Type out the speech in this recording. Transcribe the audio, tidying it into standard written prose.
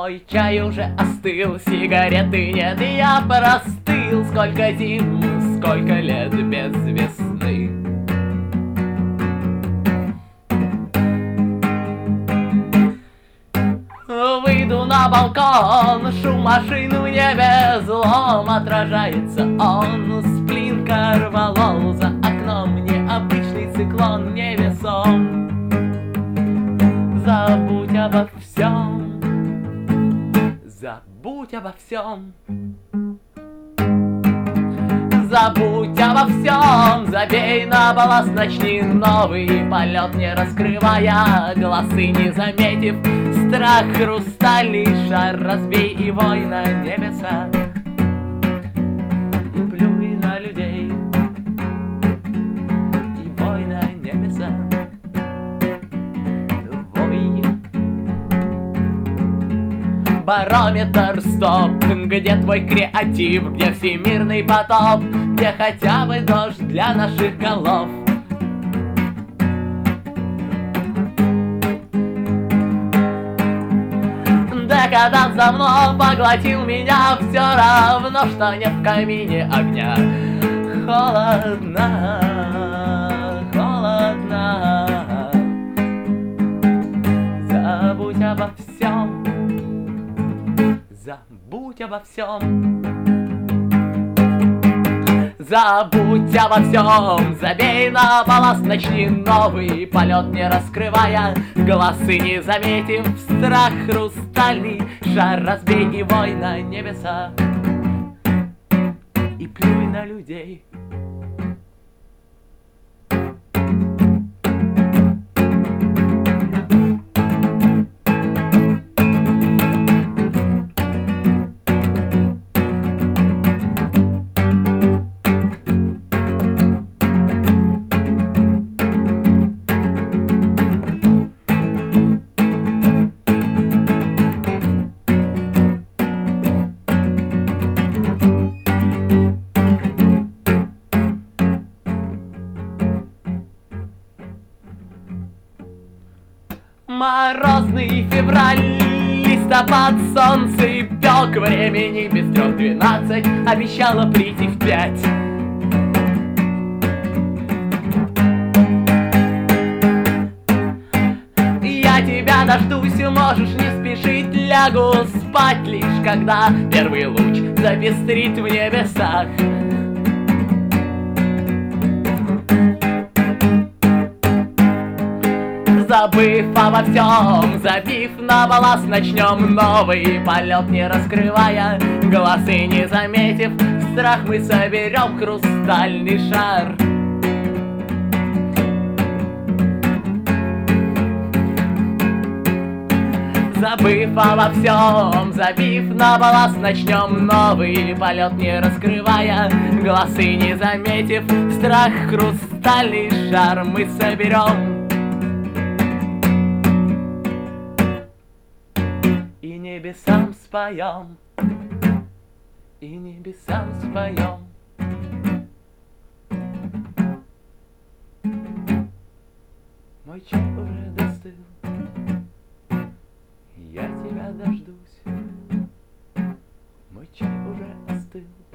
Мой чай уже остыл, сигареты нет, и я простыл. Сколько зим, сколько лет без весны. Выйду на балкон, шум машин в небе злом отражается он. Сплин корвалол за окном, необычный циклон невесом. Забудь обо всем, забудь обо всем. Забудь обо всем, забей на балласт, начни новый полет, не раскрывая глазы, не заметив страх. Хрустальный шар разбей и вой на небеса, и плюй на людей, и вой на небеса, вой. Барометр стоп, где твой креатив, где всемирный потоп, где хотя бы дождь для наших голов. Декаданс давно поглотил меня, все равно, что нет в камине огня. Холодно, холодно. Забудь обо всем, забудь обо всем. Забудь обо всем, забей на балласт, начни новый полет, не раскрывая глаз и не заметив страх. Хрустальный шар разбей и вой на небеса, и плюй на людей. Морозный февраль, листопад, солнце пек, времени без 3:12 обещало прийти в 5. Я тебя дождусь, можешь не спешить, лягу спать лишь когда первый луч запестрит в небесах. Забыв обо всем, забив на балласт, начнем новый полет, не раскрывая глаз и не заметив страх. Мы соберем хрустальный шар. Забыв обо всем, забив на балласт, начнем новый полет, не раскрывая глаз и не заметив страх. Хрустальный шар мы соберем. И небесам споем, и небесам споем. Мой чай уже достыл, я тебя дождусь. Мой чай уже остыл.